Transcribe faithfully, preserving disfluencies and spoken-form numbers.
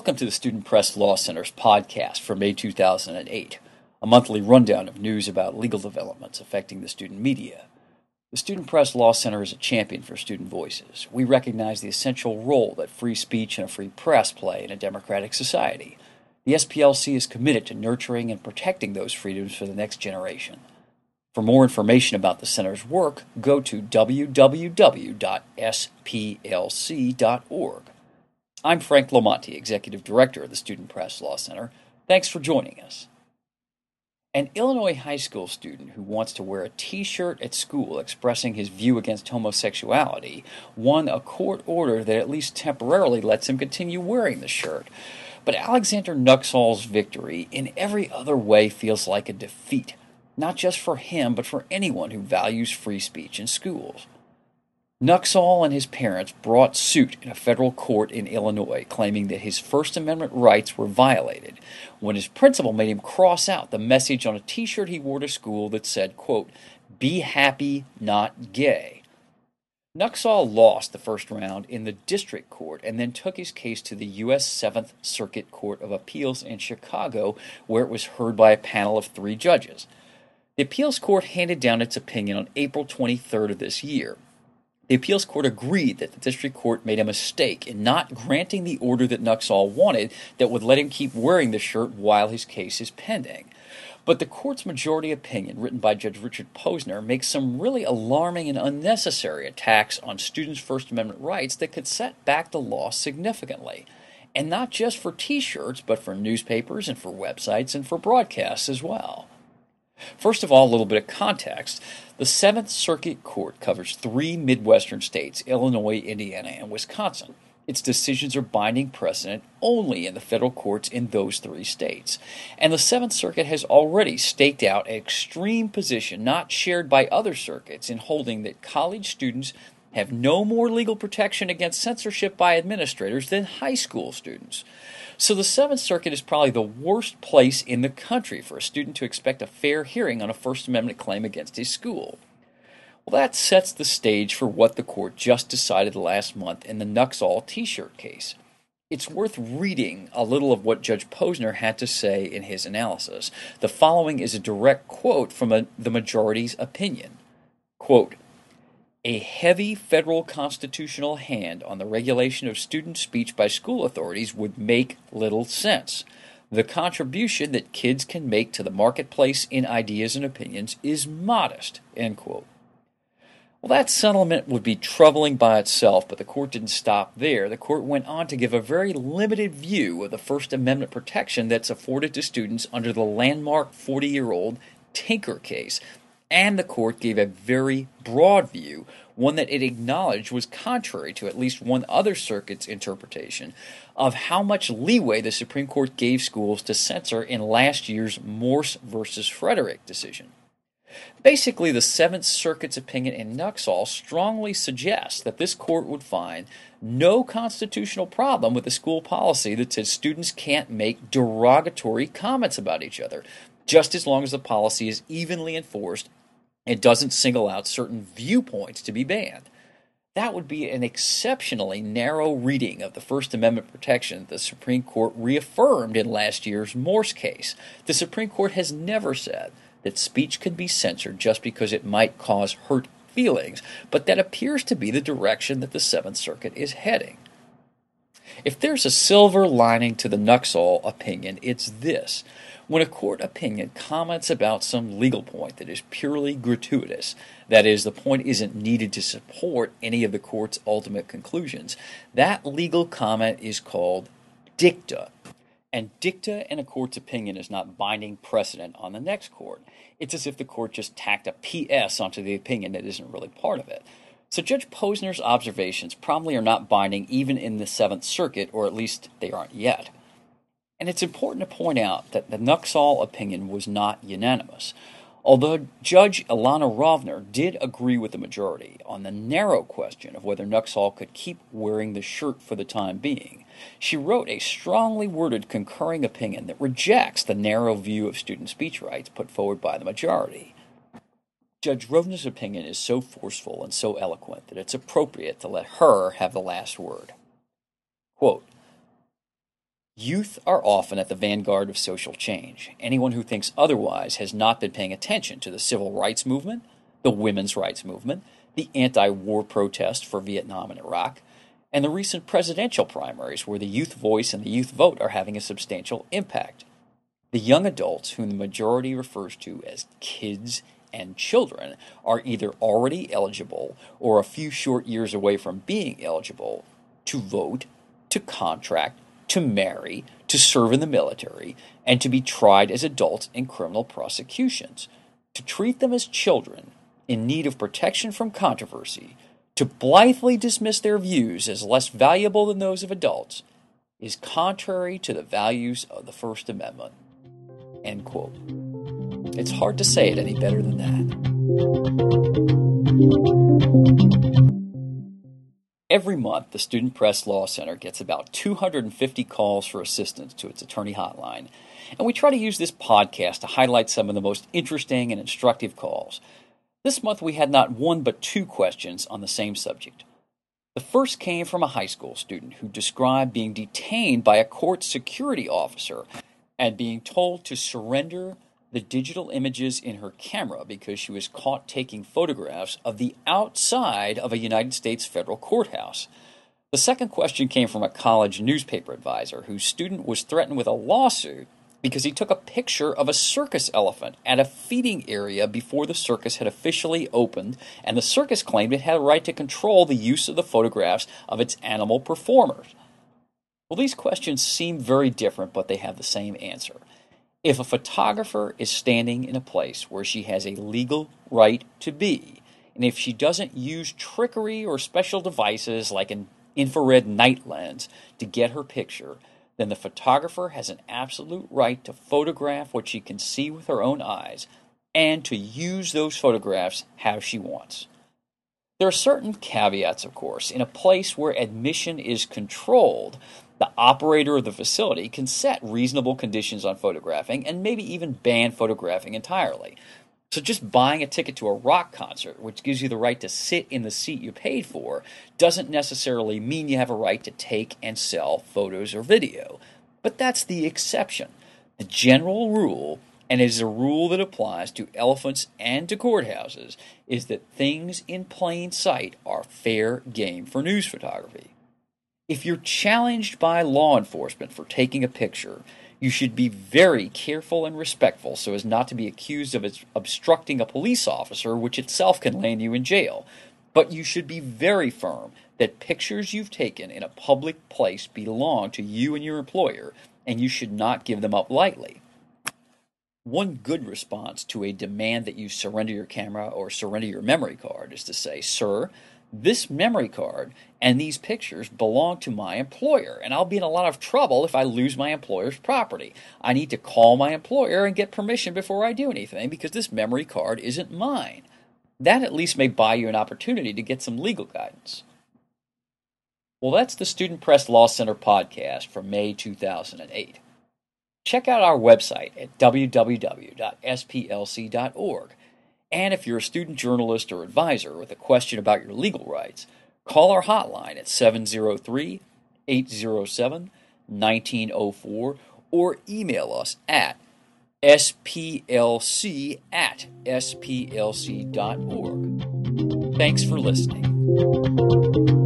Welcome to the Student Press Law Center's podcast for May two thousand eight, a monthly rundown of news about legal developments affecting the student media. The Student Press Law Center is a champion for student voices. We recognize the essential role that free speech and a free press play in a democratic society. The S P L C is committed to nurturing and protecting those freedoms for the next generation. For more information about the Center's work, go to w w w dot s p l c dot org. I'm Frank Lamonti, Executive Director of the Student Press Law Center. Thanks for joining us. An Illinois high school student who wants to wear a T-shirt at school expressing his view against homosexuality won a court order that at least temporarily lets him continue wearing the shirt. But Alexander Nuxall's victory in every other way feels like a defeat, not just for him, but for anyone who values free speech in schools. Nuxall and his parents brought suit in a federal court in Illinois, claiming that his First Amendment rights were violated when his principal made him cross out the message on a T-shirt he wore to school that said, quote, "Be happy, not gay." Nuxall lost the first round in the district court and then took his case to the U S Seventh Circuit Court of Appeals in Chicago, where it was heard by a panel of three judges. The appeals court handed down its opinion on April twenty-third of this year. The appeals court agreed that the district court made a mistake in not granting the order that Nuxall wanted that would let him keep wearing the shirt while his case is pending. But the court's majority opinion, written by Judge Richard Posner, makes some really alarming and unnecessary attacks on students' First Amendment rights that could set back the law significantly. And not just for T-shirts, but for newspapers and for websites and for broadcasts as well. First of all, a little bit of context. The Seventh Circuit Court covers three Midwestern states, Illinois, Indiana, and Wisconsin. Its decisions are binding precedent only in the federal courts in those three states. And the Seventh Circuit has already staked out an extreme position not shared by other circuits in holding that college students have no more legal protection against censorship by administrators than high school students. So the Seventh Circuit is probably the worst place in the country for a student to expect a fair hearing on a First Amendment claim against his school. Well, that sets the stage for what the court just decided last month in the Nuxall T-shirt case. It's worth reading a little of what Judge Posner had to say in his analysis. The following is a direct quote from a, the majority's opinion. Quote, "A heavy federal constitutional hand on the regulation of student speech by school authorities would make little sense. The contribution that kids can make to the marketplace in ideas and opinions is modest." End quote. Well, that settlement would be troubling by itself, but the court didn't stop there. The court went on to give a very limited view of the First Amendment protection that's afforded to students under the landmark forty-year-old Tinker case. And the court gave a very broad view, one that it acknowledged was contrary to at least one other circuit's interpretation of how much leeway the Supreme Court gave schools to censor in last year's Morse versus Frederick decision. Basically, the Seventh Circuit's opinion in Nuxall strongly suggests that this court would find no constitutional problem with the school policy that says students can't make derogatory comments about each other, just as long as the policy is evenly enforced and doesn't single out certain viewpoints to be banned. That would be an exceptionally narrow reading of the First Amendment protection that the Supreme Court reaffirmed in last year's Morse case. The Supreme Court has never said that speech can be censored just because it might cause hurt feelings, but that appears to be the direction that the Seventh Circuit is heading. If there's a silver lining to the Nuxall opinion, it's this. When a court opinion comments about some legal point that is purely gratuitous, that is, the point isn't needed to support any of the court's ultimate conclusions, that legal comment is called dicta. And dicta in a court's opinion is not binding precedent on the next court. It's as if the court just tacked a P S onto the opinion that isn't really part of it. So Judge Posner's observations probably are not binding even in the Seventh Circuit, or at least they aren't yet. And it's important to point out that the Nuxall opinion was not unanimous. Although Judge Ilana Rovner did agree with the majority on the narrow question of whether Nuxall could keep wearing the shirt for the time being, she wrote a strongly worded concurring opinion that rejects the narrow view of student speech rights put forward by the majority. Judge Rovner's opinion is so forceful and so eloquent that it's appropriate to let her have the last word. Quote, Youth are often at the vanguard of social change. Anyone who thinks otherwise has not been paying attention to the civil rights movement, the women's rights movement, the anti-war protest for Vietnam and Iraq, and the recent presidential primaries where the youth voice and the youth vote are having a substantial impact. The young adults, whom the majority refers to as kids and children, are either already eligible or a few short years away from being eligible to vote, to contract, to marry, to serve in the military, and to be tried as adults in criminal prosecutions. To treat them as children in need of protection from controversy, to blithely dismiss their views as less valuable than those of adults, is contrary to the values of the First Amendment. End quote. It's hard to say it any better than that. Every month, the Student Press Law Center gets about two hundred fifty calls for assistance to its attorney hotline, and we try to use this podcast to highlight some of the most interesting and instructive calls. This month, we had not one but two questions on the same subject. The first came from a high school student who described being detained by a court security officer and being told to surrender the digital images in her camera because she was caught taking photographs of the outside of a United States federal courthouse. The second question came from a college newspaper advisor whose student was threatened with a lawsuit because he took a picture of a circus elephant at a feeding area before the circus had officially opened, and the circus claimed it had a right to control the use of the photographs of its animal performers. Well, these questions seem very different, but they have the same answer. If a photographer is standing in a place where she has a legal right to be, and if she doesn't use trickery or special devices like an infrared night lens to get her picture, then the photographer has an absolute right to photograph what she can see with her own eyes and to use those photographs how she wants. There are certain caveats, of course. In a place where admission is controlled, the operator of the facility can set reasonable conditions on photographing and maybe even ban photographing entirely. So just buying a ticket to a rock concert, which gives you the right to sit in the seat you paid for, doesn't necessarily mean you have a right to take and sell photos or video. But that's the exception. The general rule, and it is a rule that applies to elephants and to courthouses, is that things in plain sight are fair game for news photography. If you're challenged by law enforcement for taking a picture, you should be very careful and respectful so as not to be accused of obstructing a police officer, which itself can land you in jail. But you should be very firm that pictures you've taken in a public place belong to you and your employer, and you should not give them up lightly. One good response to a demand that you surrender your camera or surrender your memory card is to say, "Sir, this memory card and these pictures belong to my employer, and I'll be in a lot of trouble if I lose my employer's property. I need to call my employer and get permission before I do anything because this memory card isn't mine." That at least may buy you an opportunity to get some legal guidance. Well, that's the Student Press Law Center podcast for May two thousand eight. Check out our website at w w w dot s p l c dot org. And if you're a student journalist or advisor with a question about your legal rights, call our hotline at seven zero three, eight zero seven, one nine zero four or email us at s p l c at s p l c dot org. Thanks for listening.